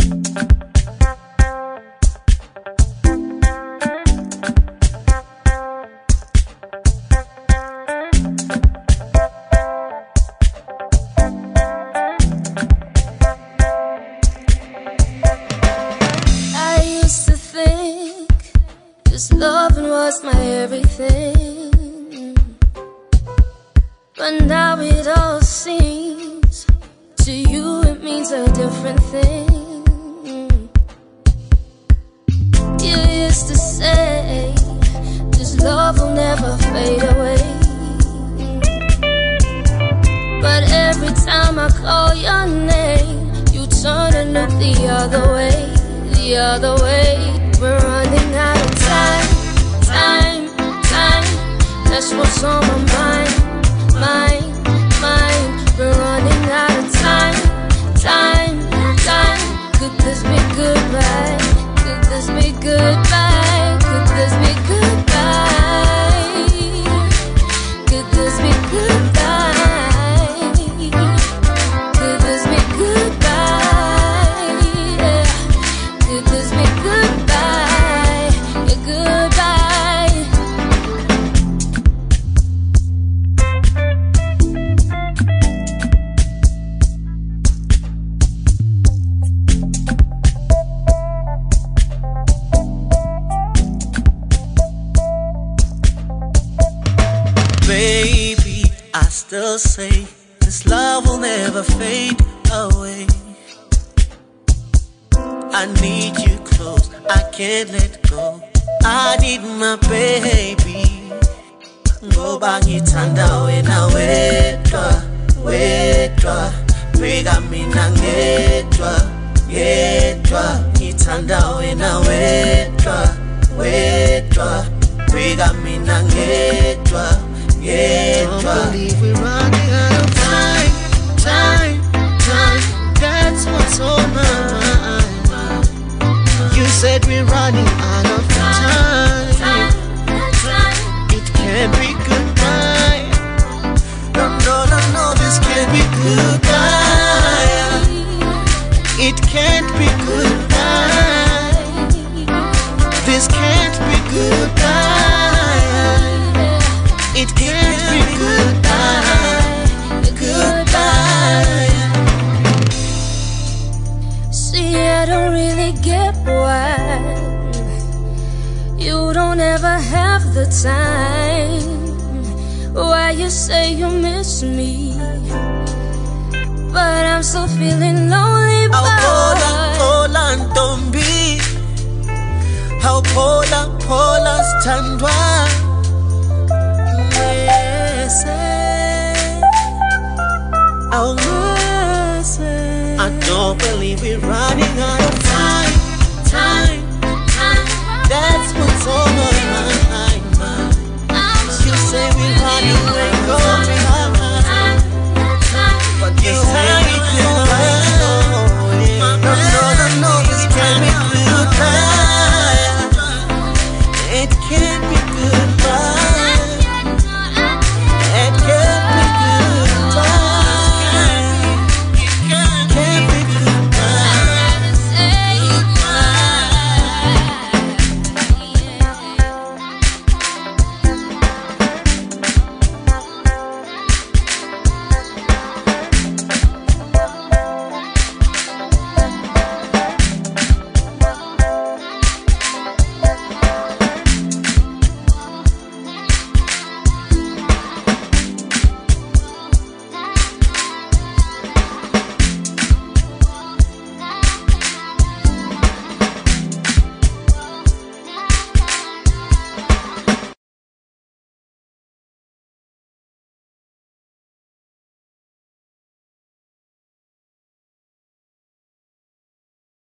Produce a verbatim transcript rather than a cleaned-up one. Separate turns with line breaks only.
Loving was my everything, but now it all seems to you it means a different thing. You used to say this love will never fade away, but every time I call your name, you turn and look the other way, the other way. We're running out of time, time, time. That's what's on my mind, mind, mind. We're running out of time, time, time. Could this be goodbye? Could this be goodbye? Could this be goodbye? Could this be goodbye? Could this be goodbye? Yeah. Could this be goodbye?
Baby, I still say this love will never fade away. I need you close, I can't let go. I need my baby. Ngoba ngithanda wena wedwa, wedwa. Bheka mina ngedwa, ngedwa. Ngithanda wena wedwa, wedwa. Bheka mina ngedwa, ngedwa. Don't believe we're running out of time, time, time. That's what's on my mind. You said we're running out of time. It can't be goodbye. No, no, no, no, this can't be goodbye. It can't be goodbye. This can't be goodbye. It can't be goodbye. Goodbye.
See, I don't really get why you don't ever have the time. Why you say you miss me, but I'm still feeling lonely.
Pola, Pola, Ntombi. How Pola, Pola, Standwa. Yes, oh, yes. I don't believe we're running out of time.